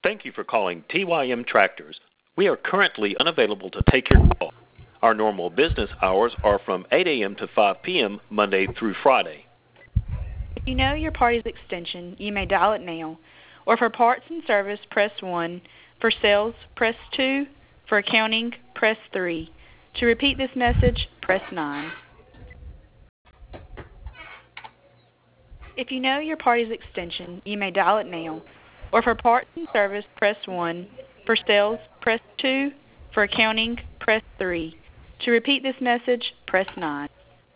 Thank you for calling TYM Tractors. We are currently unavailable to take your call. Our normal business hours are from 8 a.m. to 5 p.m. Monday through Friday. If you know your party's extension, you may dial it now. Or for parts and service, press 1. For sales, press 2. For accounting, press 3. To repeat this message, press 9. If you know your party's extension, you may dial it now. Or for parts and service, press 1. For sales, press 2. For accounting, press 3. To repeat this message, press 9.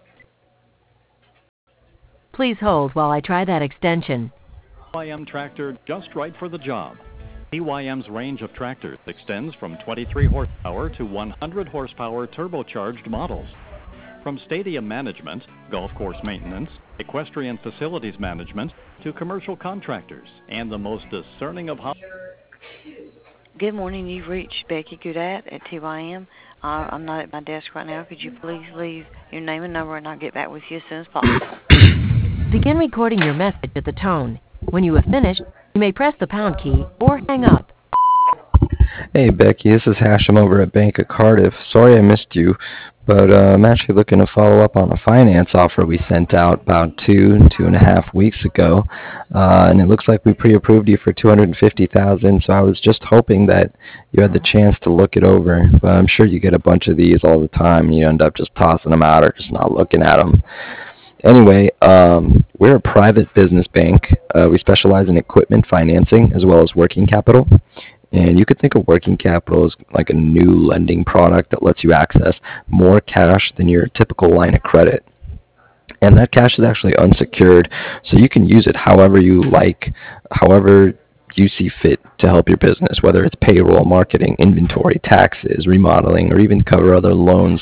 Please hold while I try that extension. TYM tractor just right for the job. TYM's range of tractors extends from 23 horsepower to 100 horsepower turbocharged models. From stadium management, golf course maintenance, equestrian facilities management, to commercial contractors, and the most discerning of Good morning. You've reached Becky Goodat at TYM. I'm not at my desk right now. Could you please leave your name and number, and I'll get back with you as soon as possible. Begin recording your message at the tone. When you have finished, you may press the pound key or hang up. Hey Becky, this is Hashem over at Bank of Cardiff. Sorry I missed you, but I'm actually looking to follow up on a finance offer we sent out about 2.5 weeks ago, and it looks like we pre-approved you for $250,000. So I was just hoping that you had the chance to look it over. But I'm sure you get a bunch of these all the time, and you end up just tossing them out or just not looking at them. Anyway, we're a private business bank. We specialize in equipment financing as well as working capital. And you could think of working capital as like a new lending product that lets you access more cash than your typical line of credit. And that cash is actually unsecured, so you can use it however you like, however you see fit to help your business, whether it's payroll, marketing, inventory, taxes, remodeling, or even cover other loans.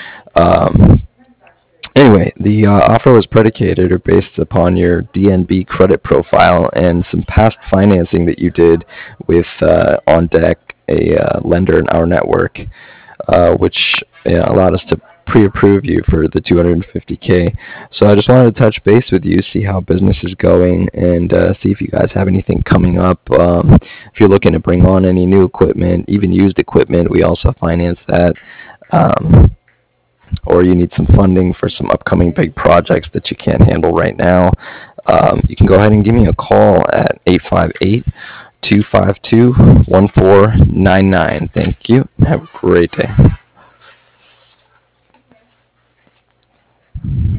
Anyway, the offer was predicated or based upon your DNB credit profile and some past financing that you did with On Deck, a lender in our network, which allowed us to pre-approve you for the $250K. So I just wanted to touch base with you, see how business is going, and see if you guys have anything coming up. If you're looking to bring on any new equipment, even used equipment, we also finance that. Or you need some funding for some upcoming big projects that you can't handle right now, you can go ahead and give me a call at 858-252-1499. Thank you. Have a great day.